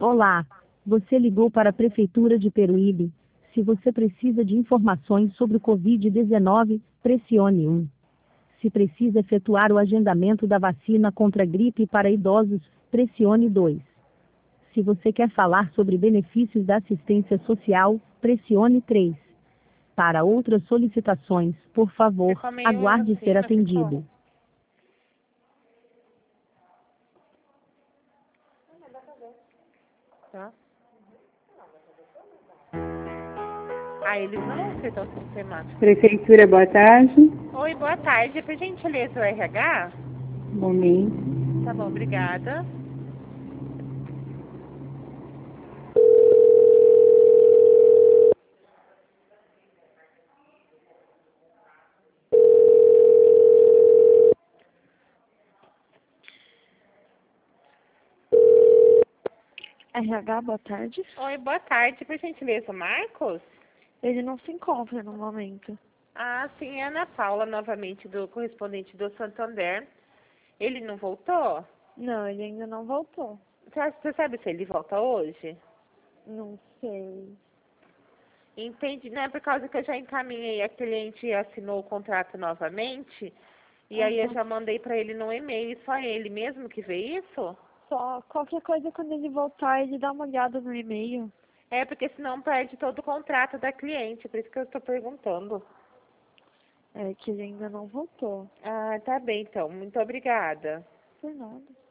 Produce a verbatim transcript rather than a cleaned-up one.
Olá, você ligou para a Prefeitura de Peruíbe. Se você precisa de informações sobre o covid dezenove, pressione um. Se precisa efetuar o agendamento da vacina contra a gripe para idosos, pressione dois. Se você quer falar sobre benefícios da assistência social, pressione três. Para outras solicitações, por favor, Ficou meio aguarde assim, ser não atendido. ficou? Tá. Ah, eles não aceitam sistemático. Prefeitura, boa tarde. Oi, boa tarde. Por gentileza, o R H? Um momento. Tá bom, obrigada. R H, boa tarde. Oi, boa tarde. Por gentileza, o Marcos? Ele não se encontra no momento. Ah, sim, é a Ana Paula, novamente, do correspondente do Santander. Ele não voltou? Não, ele ainda não voltou. Você você sabe se ele volta hoje? Não sei. Entendi, não é por causa que eu já encaminhei, a cliente assinou o contrato novamente, e aí eu Uhum. já mandei para ele no e-mail, só ele mesmo que vê isso? Só qualquer coisa quando ele voltar, ele dá uma olhada no e-mail. É, porque senão perde todo o contrato da cliente, por isso que eu estou perguntando. É que ele ainda não voltou. Ah, tá bem então, muito obrigada. Por nada.